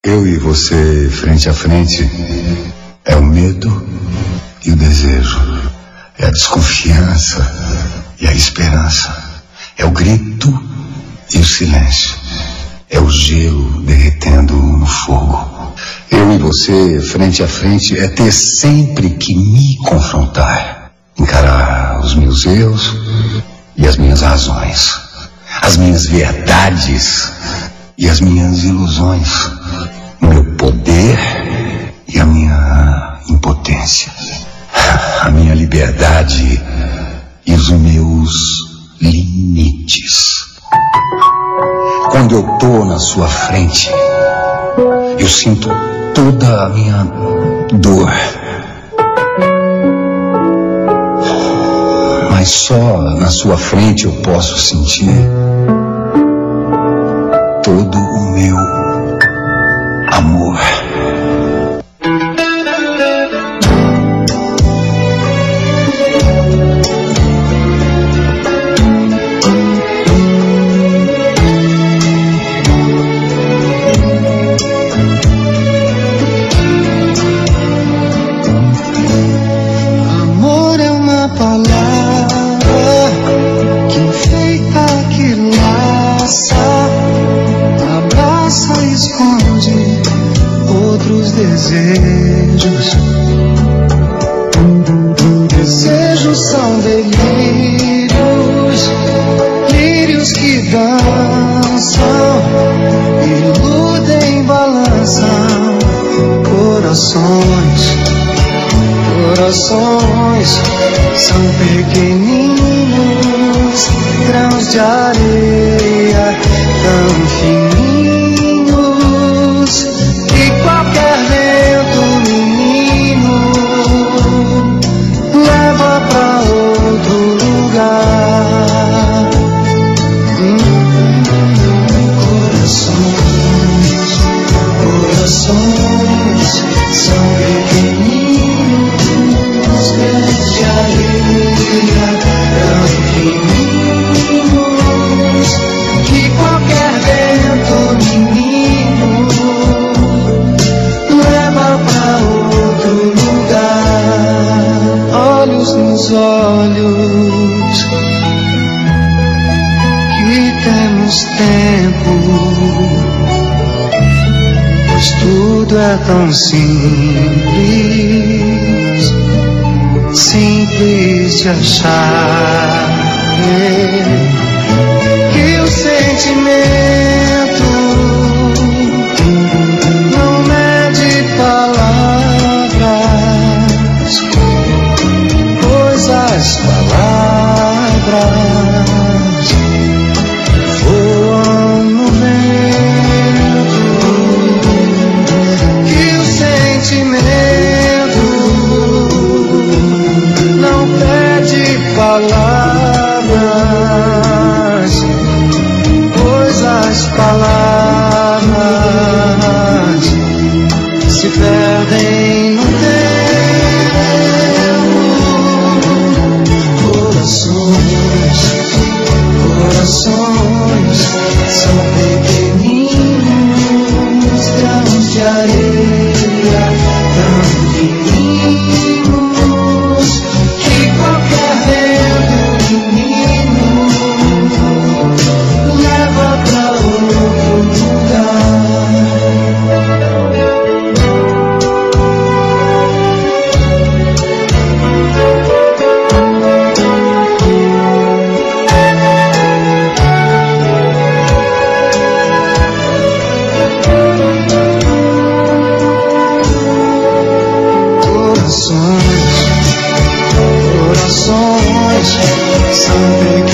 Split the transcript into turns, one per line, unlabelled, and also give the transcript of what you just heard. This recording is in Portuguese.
Eu e você frente a frente é o medo e o desejo, é a desconfiança e a esperança, é o grito e o silêncio, é o gelo derretendo no fogo. Eu e você frente a frente é ter sempre que me confrontar, encarar os meus erros e as minhas razões, as minhas verdades e as minhas ilusões, o meu poder e a minha impotência, a minha liberdade e os meus limites. Quando eu tô na sua frente, eu sinto toda a minha dor, mas só na sua frente eu posso sentir todo o meu amor.
Amor é uma palavra que enfeita, que laça, abraça e esconde outros desejos. Desejos são delírios, lírios que dançam, iludem, balançam corações. Corações são pequeninos, grãos de areia tão fininhos que qualquer vento, menino, leva pra outro lugar. Corações, corações são pequeninos, grãos de areia tão fininhos que qualquer vento, menino, leva pra outro lugar. Olhos nos olhos, que temos tempo, pois tudo é tão simples, simples de achar, que o sentimento não mede palavras, pois as palavras voam no vento, que o sentimento não pede palavras, pois as palavras se perdem no tempo. Corações, corações são pequeninos, grãos de areia tão fininhos que qualquer vento, menino, leva pra outro lugar. Corações, corações são pequeninos,